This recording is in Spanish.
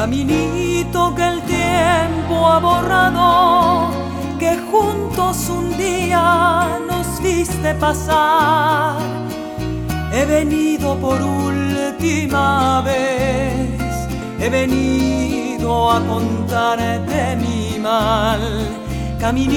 Caminito que el tiempo ha borrado, que juntos un día nos viste pasar. He venido por última vez, he venido a contarte mi mal. Caminito